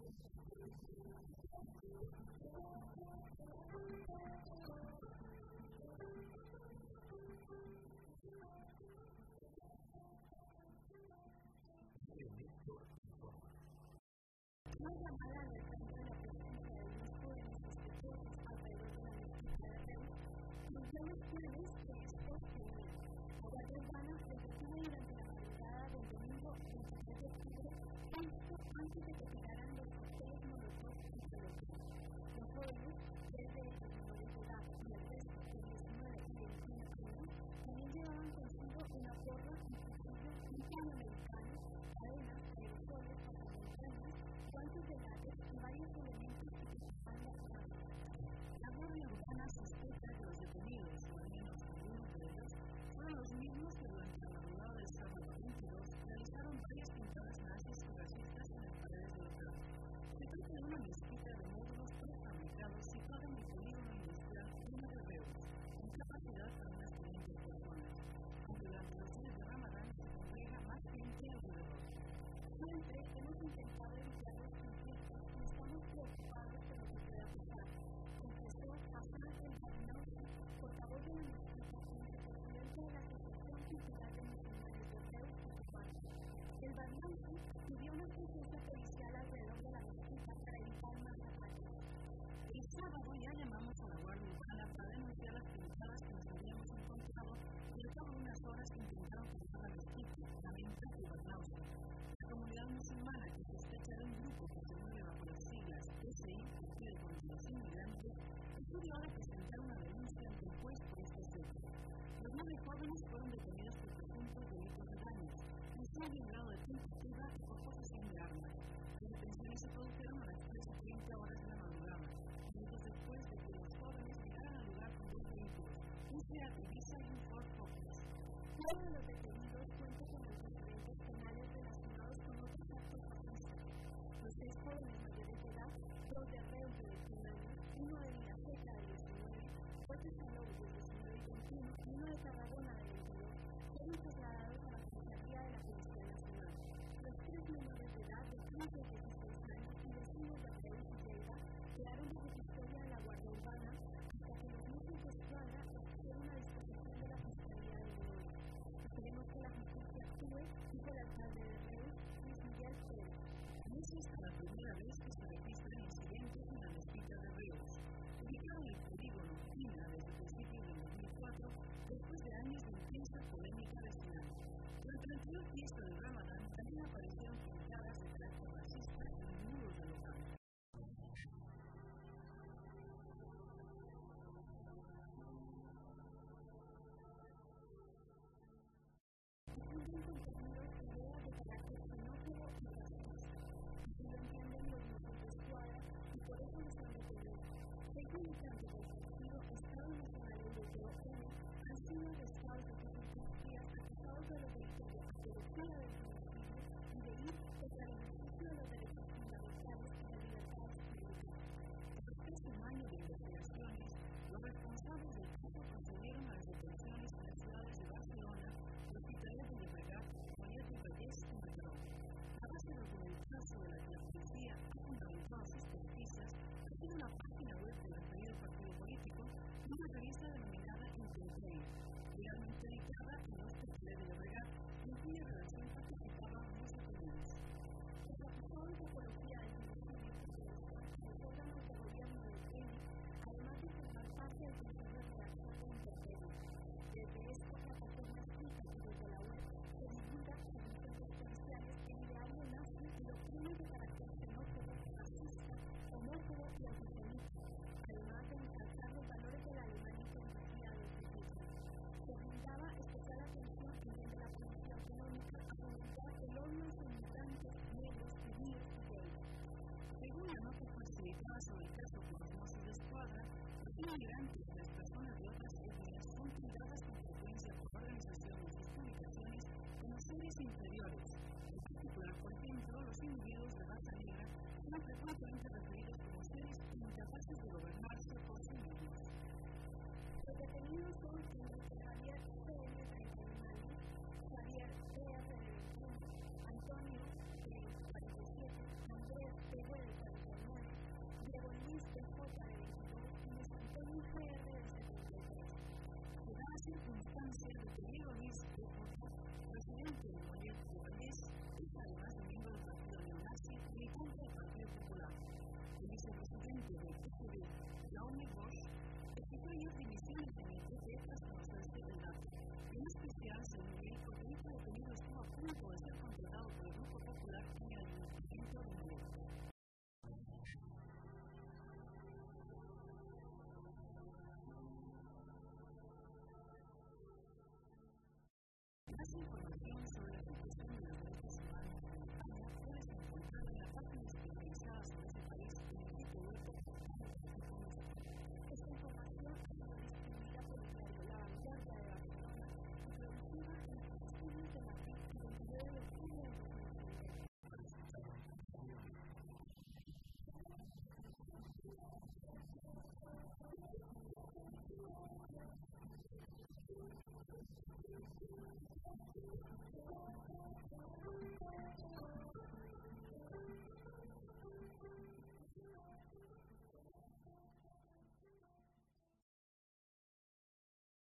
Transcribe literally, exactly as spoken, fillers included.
Una llamada al alcance de la presencia de unos jóvenes sospechosos alrededor de la mezquita de Reus cumplió los planes que estos tenían. La Guardia Urbana se detuvo durante la madrugada del domingo veintitrés de octubre, justo antes de que llegaran los cócteles molotov y pelotas. Los jóvenes, desde los menores de edad y el resto de diecinueve y veintiún años, también llevaban consigo una porra, un cuchillo, un piano americano, cadenas, aerosoles, pasamontañas, guantes de látex y varios elementos que utilizaban las armas. La Guardia Urbana sospecha que los detenidos, o al menos algunos de ellos, fueron los mismos que durante la madrugada del sábado veintidós realizaron varias pintadas nazis y racistas en las paredes del local. Se trata de una mezquita de módulos prefabricados situada en el polígono industrial uno de Reus, con capacidad para unas quinientas personas. Durante los días de Ramadán se congrega más gente alrededor. Siempre hemos intentado evitar los conflictos y estamos preocupados por lo que pueda pasar, confesó Hassan el-Barnauzi, portavoz de la mezquita y vicepresidente de la Asociación Cultural de Musulmanes de Reus y Copán. El Barnauzi pidió una presencia policial alrededor de la mezquita para evitar más ataques. El sábado ya llamamos a la Guardia Urbana para denunciar las pintadas que nos habíamos encontrado y al cabo de unas horas intentaron cruzar la mezquita, lamenta el Barnauzi. La comunidad musulmana que sospecha de un grupo que se mueve bajo las siglas S I, Partido contra los Inmigrantes, estudia ahora presentar una denuncia ante el juez por estos hechos. Los nueve jóvenes fueron detenidos por presuntos delitos de daños, homicidio en grado de tentativa y por posesión de armas. Las detenciones se produjeron a las tres y treinta horas de la madrugada, minutos después de que los jóvenes llegaran al lugar con dos vehículos, un Seat Ibiza y un Ford Focus. Uno de los detenidos cuenta con antecedentes penales relacionados con otros actos fascistas. Los seis jóvenes mayores de edad, dos de Reus de veintiún años, uno de Vilaseca de diecinueve, dos de Salou de diecinueve y veintiuno y uno de Tarragona de veintidós, fueron trasladados a la Comisaría de la Policía Nacional. Los tres menores de edad de quince y dieciséis años y vecinos de Reus y Lleida quedaron bajo custodia de la Guardia Urbana hasta que los nuevos de escuadra pusieron a disposición de la Fiscalía de Menores. Esperemos que la justicia actúe, dijo el alcalde de Reus, Luis Miguel Pérez. No es esta la primera vez que se registran incidentes en la mezquita de Reus. Ubicada en el polígono Fina desde principios del dos mil cuatro, después de años de intensa polémica vecinal. Durante la anterior fiesta del Ramadán también aparecieron pintadas de carácter racista en los muros del local. Difunden contenidos y ideas de carácter xenófobo y racista. Así lo entienden los grupos de escuadra y por eso los han detenido. Seis militantes del partido Estado Nacional Europeo han sido arrestados desde sus días acusados de los delitos de apología del genocidio y de ir contra el ejercicio de los derechos fundamentales y de libertades públicas. Después de un año de investigaciones, los responsables del caso procedieron a las detenciones en las ciudades de Barcelona, Hospitalet de Llobregat, Mollet del Vallès y Mataró. A base de el caso de la que la policía ha fundamentado sus pesquisas, ha sido una página web del referido partido político y una revista denominada Inteltrail, legalmente editada en Hospitalet de Llobregat, en cuya redacción participaban los detenidos. Los acusados de apología del genocidio y los órganos de gobierno del E N I, además de formar parte del Consejo de Redacción de Inteltrail. Desde esta plataforma escrita y desde la web se divulga según fuentes policiales el ideario nazi y doctrinas de carácter xenófobo, racista, homófobo y antisemita, además de ensalzar los valores de la Alemania combatida del fascismo. Se brindaba especial atención en vez de la policía autonómica a fomentar el odio a inmigrantes, negros, judíos y gays. Según la nota facilitada sobre el caso por los mozos de escuadra, los inmigrantes y las personas de otras etnias son tildadas con frecuencia por organizaciones y publicaciones como seres inferiores. En particular, por ejemplo, los individuos de raza negra son frecuentemente referidos como seres incapaces de gobernarse por sí mismos. Los detenidos son Enrique Javier C M de treinta y un años, Javier P R de veintiuno, Antonio de cuarenta y siete, Andrés P de de Jaume Bosch, exigió años de misiones en el T T tras conocerse el dato. En especial, según él, porque dicho detenido estuvo a punto de ser contratado por el Grupo Popular en el ayuntamiento de Mallorca. Más información sobre la situación de los derechos humanos en España puedes encontrar en la página especializada sobre ese país en el sitio web de Esta información ha sido distribuida por el diario La Vanguardia de Barcelona y producida en los estudios de Madrid el veintinueve de octubre de dos mil veinte.